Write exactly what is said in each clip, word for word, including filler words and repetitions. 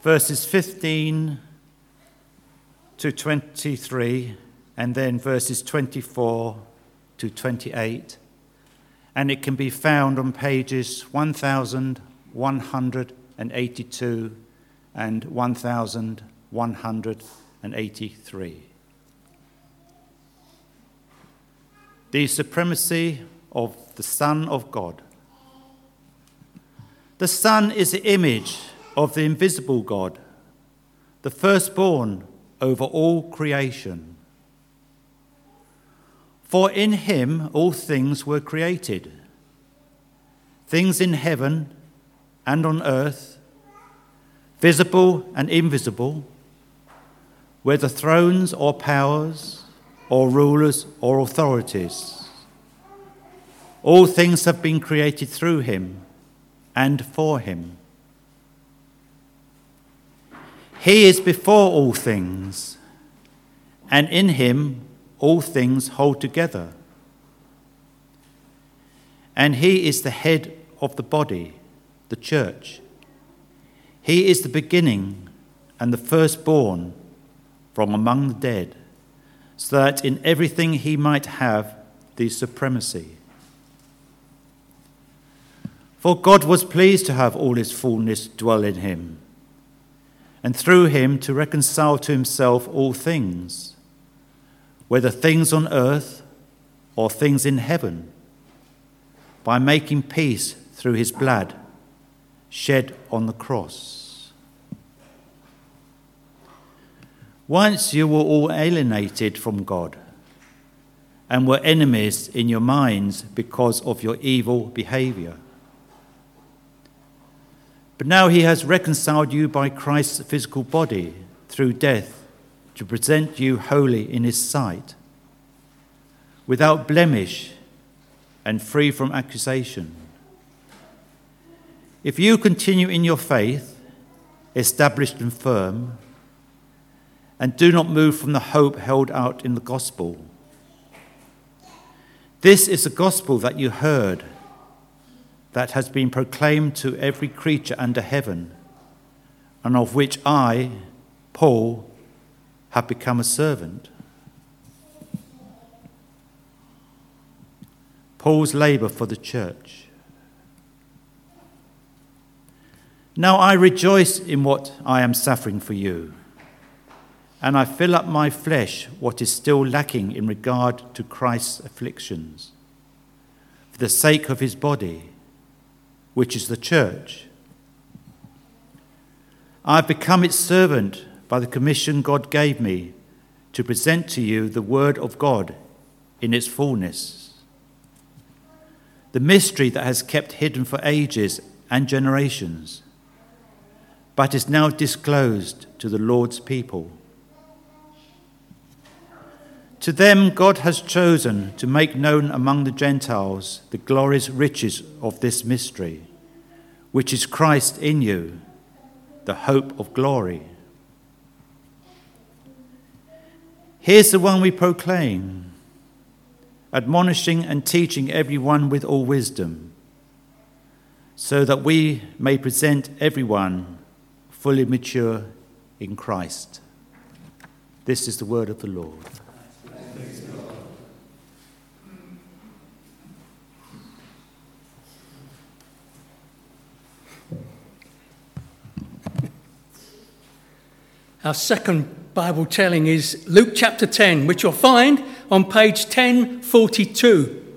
verses fifteen to twenty-three, and then verses twenty-four to twenty-eight. And it can be found on pages one thousand one hundred eighty-two and one thousand one hundred eighty-three. The supremacy of the Son of God. The Son is the image of the invisible God, the firstborn over all creation. For in him all things were created, things in heaven and on earth, visible and invisible, whether thrones or powers or rulers or authorities. All things have been created through him and for him. He is before all things, and in him all things hold together. And he is the head of the body, the church. He is the beginning and the firstborn from among the dead, so that in everything he might have the supremacy. For God was pleased to have all his fullness dwell in him, and through him to reconcile to himself all things, whether things on earth or things in heaven, by making peace through his blood shed on the cross. Once you were all alienated from God and were enemies in your minds because of your evil behavior. But now he has reconciled you by Christ's physical body through death to present you holy in his sight, without blemish and free from accusation. If you continue in your faith, established and firm, and do not move from the hope held out in the gospel. This is the gospel that you heard, that has been proclaimed to every creature under heaven, and of which I, Paul, have become a servant. Paul's labour for the church. Now I rejoice in what I am suffering for you, and I fill up my flesh what is still lacking in regard to Christ's afflictions, for the sake of his body, which is the church. I have become its servant by the commission God gave me to present to you the word of God in its fullness, the mystery that has kept hidden for ages and generations, but is now disclosed to the Lord's people. To them God has chosen to make known among the Gentiles the glorious riches of this mystery, which is Christ in you, the hope of glory. Here's the one we proclaim, admonishing and teaching everyone with all wisdom, so that we may present everyone fully mature in Christ. This is the word of the Lord. Our second Bible telling is Luke chapter ten, which you'll find on page ten forty-two.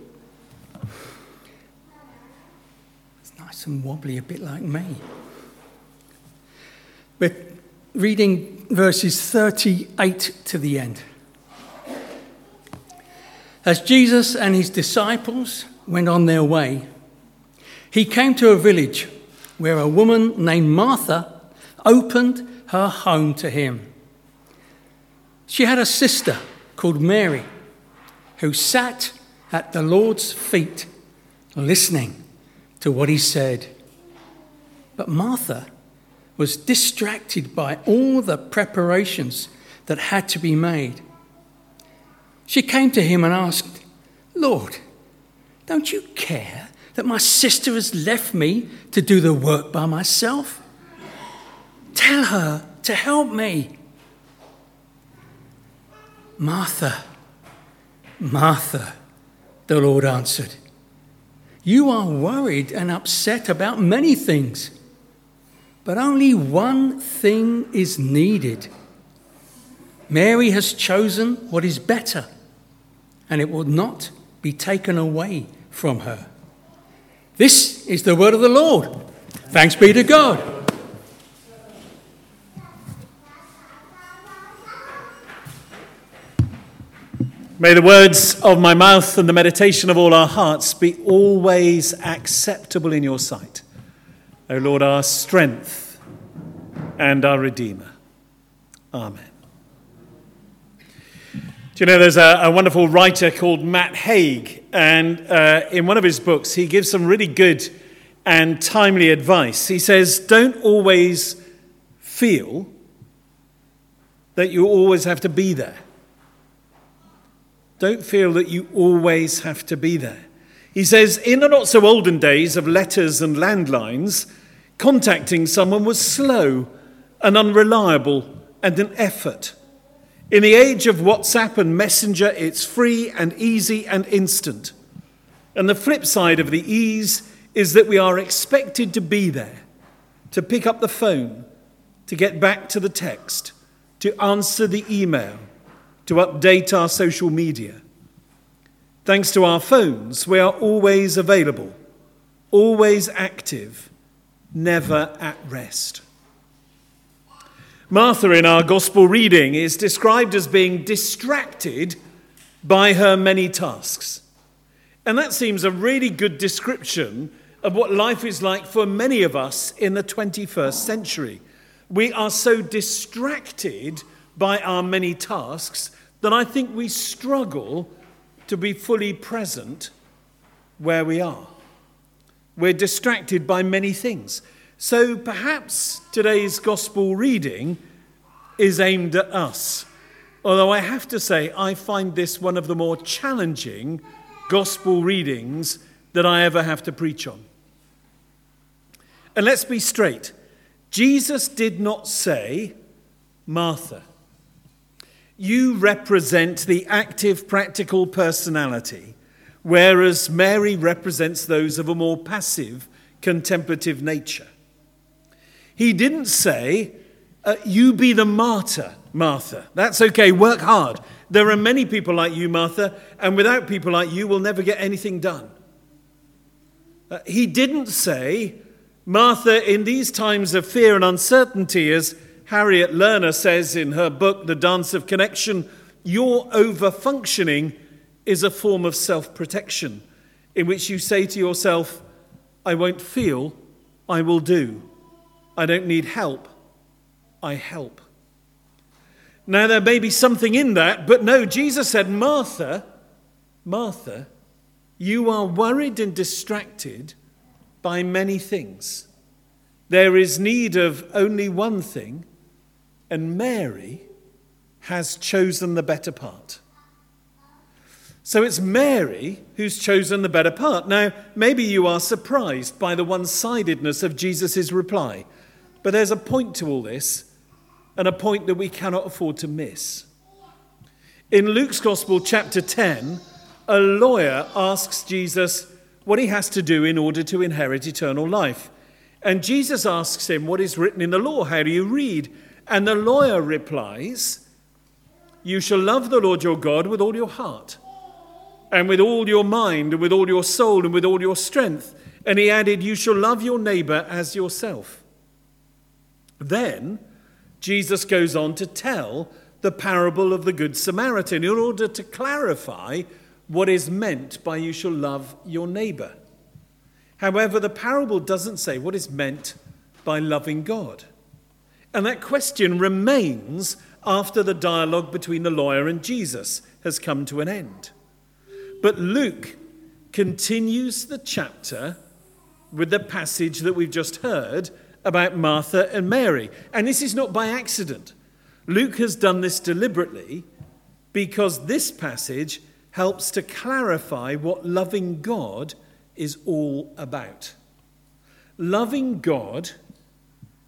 It's nice and wobbly, a bit like me. We're reading verses thirty-eight to the end. As Jesus and his disciples went on their way, he came to a village where a woman named Martha opened her home to him. She had a sister called Mary who sat at the Lord's feet listening to what he said. But Martha was distracted by all the preparations that had to be made. She came to him and asked, "Lord, don't you care that my sister has left me to do the work by myself? Tell tell her to help me. Martha, Martha, the Lord answered, you are worried and upset about many things, but only one thing is needed. Mary has chosen what is better, and it will not be taken away from her. This is the word of the Lord. Thanks be to God. May the words of my mouth and the meditation of all our hearts be always acceptable in your sight, O Lord, our strength and our Redeemer. Amen. Do you know, there's a, a wonderful writer called Matt Haig, and uh, in one of his books, he gives some really good and timely advice. He says, don't always feel that you always have to be there. Don't feel that you always have to be there. He says, in the not-so-olden days of letters and landlines, contacting someone was slow and unreliable and an effort. In the age of WhatsApp and Messenger, it's free and easy and instant. And the flip side of the ease is that we are expected to be there, to pick up the phone, to get back to the text, to answer the email, to update our social media. Thanks to our phones, we are always available, always active, never at rest. Martha, in our gospel reading, is described as being distracted by her many tasks. And that seems a really good description of what life is like for many of us in the twenty-first century. We are so distracted by our many tasks that I think we struggle to be fully present where we are. We're distracted by many things. So perhaps today's gospel reading is aimed at us. Although I have to say, I find this one of the more challenging gospel readings that I ever have to preach on. And let's be straight. Jesus did not say, Martha, you represent the active, practical personality, whereas Mary represents those of a more passive, contemplative nature. He didn't say, uh, you be the martyr, Martha. That's okay, work hard. There are many people like you, Martha, and without people like you, we'll never get anything done. Uh, he didn't say, Martha, in these times of fear and uncertainty, as Harriet Lerner says in her book, The Dance of Connection, your over-functioning is a form of self-protection in which you say to yourself, I won't feel, I will do. I don't need help, I help. Now, there may be something in that, but no, Jesus said, Martha, Martha, you are worried and distracted by many things. There is need of only one thing, and Mary has chosen the better part. So it's Mary who's chosen the better part. Now, maybe you are surprised by the one-sidedness of Jesus' reply. But there's a point to all this, and a point that we cannot afford to miss. In Luke's Gospel, chapter ten, a lawyer asks Jesus what he has to do in order to inherit eternal life. And Jesus asks him, what is written in the law? How do you read? And the lawyer replies, you shall love the Lord your God with all your heart, and with all your mind, and with all your soul, and with all your strength. And he added, you shall love your neighbor as yourself. Then Jesus goes on to tell the parable of the Good Samaritan in order to clarify what is meant by you shall love your neighbor. However, the parable doesn't say what is meant by loving God. And that question remains after the dialogue between the lawyer and Jesus has come to an end. But Luke continues the chapter with the passage that we've just heard about Martha and Mary. And this is not by accident. Luke has done this deliberately because this passage helps to clarify what loving God is all about. Loving God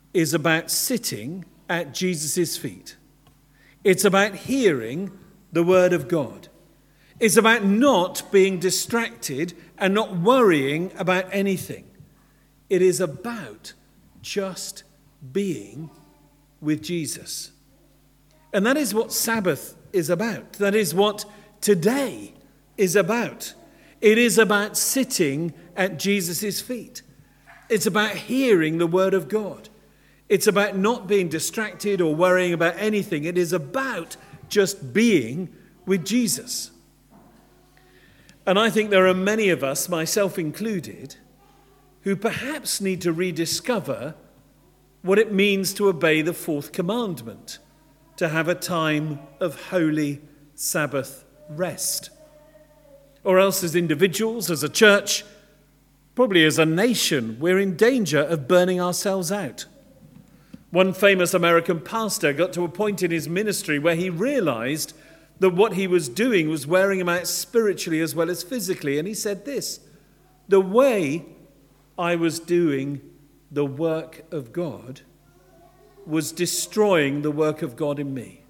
is about sitting at Jesus' feet. It's about hearing the word of God. It's about not being distracted and not worrying about anything. It is about just being with Jesus. And that is what Sabbath is about. That is what today is about. It is about sitting at Jesus' feet. It's about hearing the word of God. It's about not being distracted or worrying about anything. It is about just being with Jesus. And I think there are many of us, myself included, who perhaps need to rediscover what it means to obey the fourth commandment, to have a time of holy Sabbath rest. Or else as individuals, as a church, probably as a nation, we're in danger of burning ourselves out. One famous American pastor got to a point in his ministry where he realized that what he was doing was wearing him out spiritually as well as physically. And he said this: the way I was doing the work of God was destroying the work of God in me.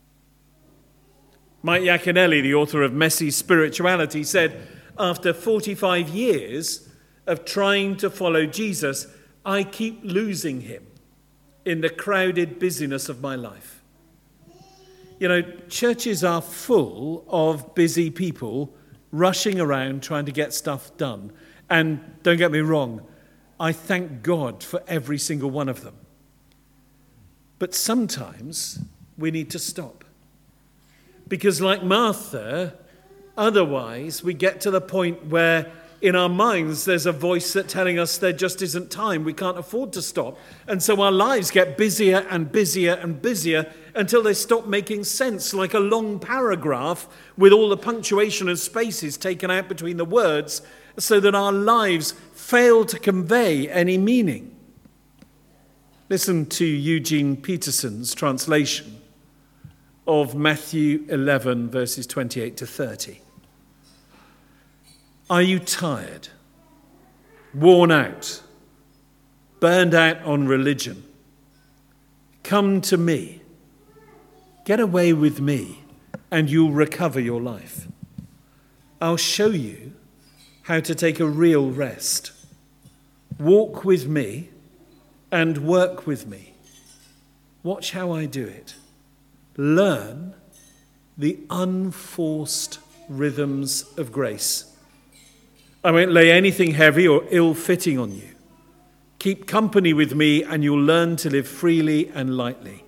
Mike Yaconelli, the author of Messy Spirituality, said, after forty-five years of trying to follow Jesus, I keep losing him in the crowded busyness of my life. You know, churches are full of busy people rushing around trying to get stuff done. And don't get me wrong, I thank God for every single one of them. But sometimes we need to stop. Because like Martha, otherwise we get to the point where in our minds there's a voice that's telling us there just isn't time, we can't afford to stop. And so our lives get busier and busier and busier until they stop making sense, like a long paragraph with all the punctuation and spaces taken out between the words, so that our lives fail to convey any meaning. Listen to Eugene Peterson's translation of Matthew eleven, verses twenty-eight to thirty. Are you tired, worn out, burned out on religion? Come to me. Get away with me, and you'll recover your life. I'll show you how to take a real rest. Walk with me and work with me. Watch how I do it. Learn the unforced rhythms of grace. I won't lay anything heavy or ill-fitting on you. Keep company with me and you'll learn to live freely and lightly.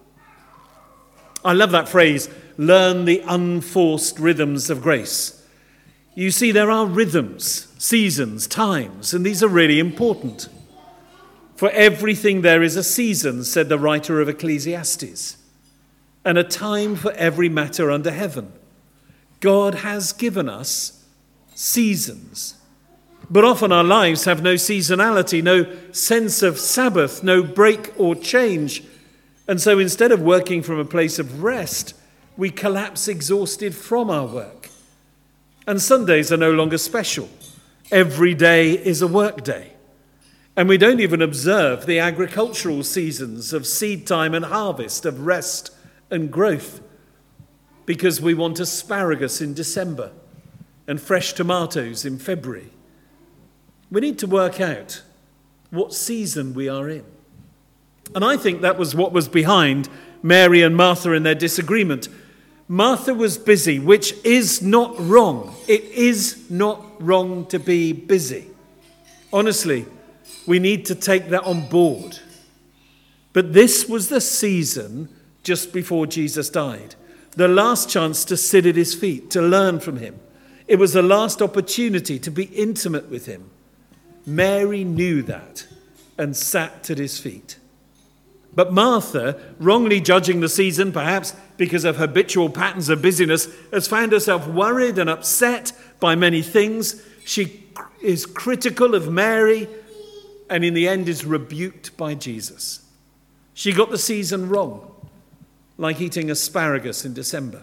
I love that phrase, learn the unforced rhythms of grace. You see, there are rhythms, seasons, times, and these are really important. For everything there is a season, said the writer of Ecclesiastes, and a time for every matter under heaven. God has given us seasons. But often our lives have no seasonality, no sense of Sabbath, no break or change. And so instead of working from a place of rest, we collapse exhausted from our work. And Sundays are no longer special. Every day is a work day. And we don't even observe the agricultural seasons of seed time and harvest, of rest and growth, because we want asparagus in December and fresh tomatoes in February. We need to work out what season we are in. And I think that was what was behind Mary and Martha in their disagreement. Martha was busy, which is not wrong. It is not wrong to be busy. Honestly, we need to take that on board. But this was the season just before Jesus died. The last chance to sit at his feet, to learn from him. It was the last opportunity to be intimate with him. Mary knew that and sat at his feet. But Martha, wrongly judging the season, perhaps because of habitual patterns of busyness, has found herself worried and upset by many things. She is critical of Mary and in the end is rebuked by Jesus. She got the season wrong, like eating asparagus in December.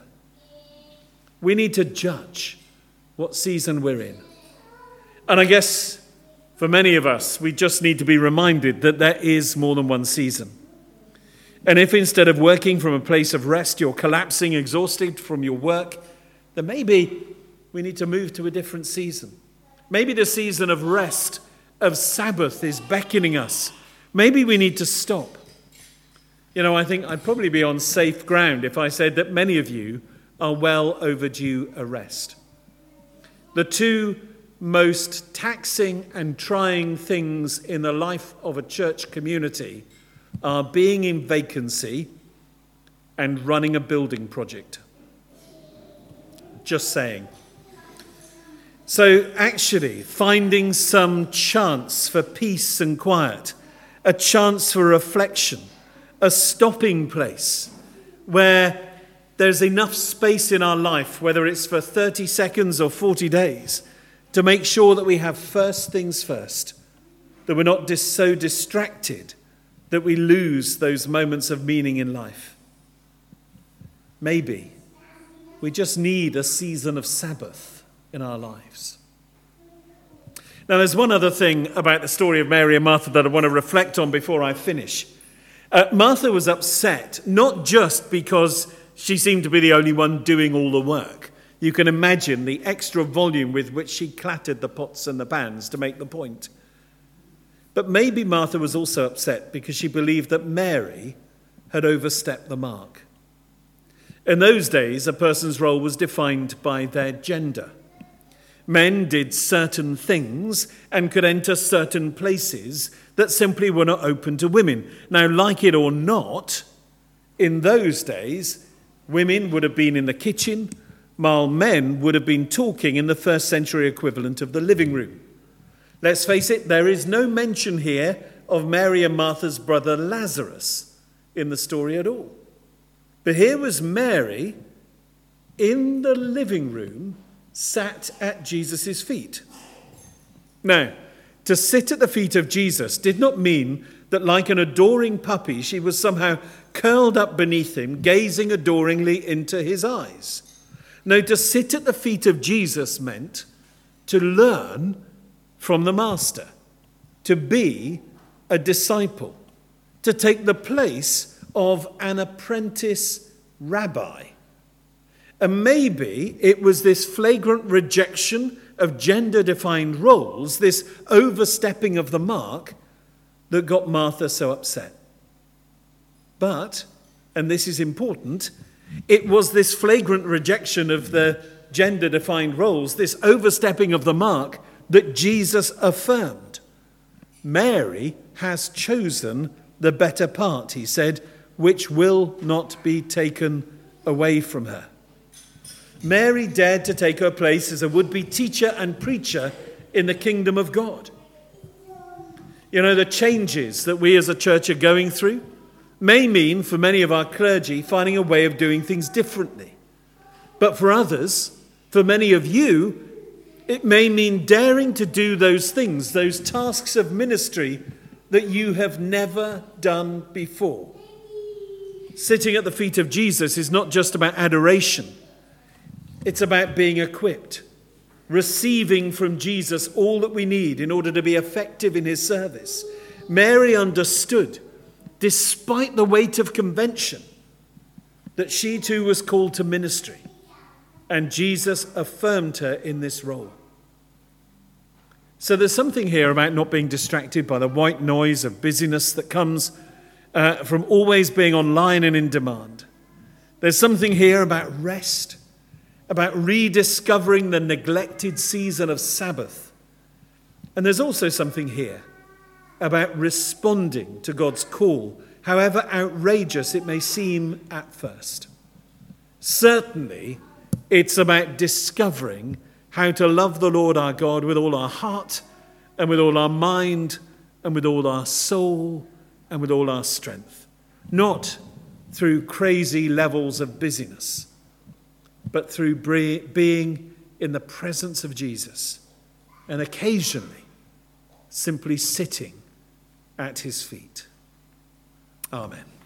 We need to judge what season we're in. And I guess for many of us, we just need to be reminded that there is more than one season. And if instead of working from a place of rest, you're collapsing, exhausted from your work, then maybe we need to move to a different season. Maybe the season of rest, of Sabbath, is beckoning us. Maybe we need to stop. You know, I think I'd probably be on safe ground if I said that many of you are well overdue a rest. The two most taxing and trying things in the life of a church community are being in vacancy and running a building project. Just saying. So actually, finding some chance for peace and quiet, a chance for reflection, a stopping place where there's enough space in our life, whether it's for thirty seconds or forty days, to make sure that we have first things first, that we're not dis- so distracted that we lose those moments of meaning in life. Maybe we just need a season of Sabbath in our lives. Now, there's one other thing about the story of Mary and Martha that I want to reflect on before I finish. Uh, Martha was upset, not just because she seemed to be the only one doing all the work. You can imagine the extra volume with which she clattered the pots and the pans to make the point. But maybe Martha was also upset because she believed that Mary had overstepped the mark. In those days, a person's role was defined by their gender. Men did certain things and could enter certain places that simply were not open to women. Now, like it or not, in those days, women would have been in the kitchen, while men would have been talking in the first century equivalent of the living room. Let's face it, there is no mention here of Mary and Martha's brother Lazarus in the story at all. But here was Mary in the living room, sat at Jesus' feet. Now, to sit at the feet of Jesus did not mean that, like an adoring puppy, she was somehow curled up beneath him, gazing adoringly into his eyes. No, to sit at the feet of Jesus meant to learn from the Master, to be a disciple, to take the place of an apprentice rabbi. And maybe it was this flagrant rejection of gender-defined roles, this overstepping of the mark, that got Martha so upset. But, and this is important, it was this flagrant rejection of the gender-defined roles, this overstepping of the mark, that Jesus affirmed. Mary has chosen the better part, he said, which will not be taken away from her. Mary dared to take her place as a would-be teacher and preacher in the kingdom of God. You know, the changes that we as a church are going through may mean for many of our clergy finding a way of doing things differently. But for others, for many of you, it may mean daring to do those things, those tasks of ministry that you have never done before. Sitting at the feet of Jesus is not just about adoration. It's about being equipped, receiving from Jesus all that we need in order to be effective in his service. Mary understood, despite the weight of convention, that she too was called to ministry, and Jesus affirmed her in this role. So there's something here about not being distracted by the white noise of busyness that comes uh, from always being online and in demand. There's something here about rest, about rediscovering the neglected season of Sabbath. And there's also something here about responding to God's call, however outrageous it may seem at first. Certainly, it's about discovering how to love the Lord our God with all our heart and with all our mind and with all our soul and with all our strength. Not through crazy levels of busyness, but through being in the presence of Jesus and occasionally simply sitting at his feet. Amen.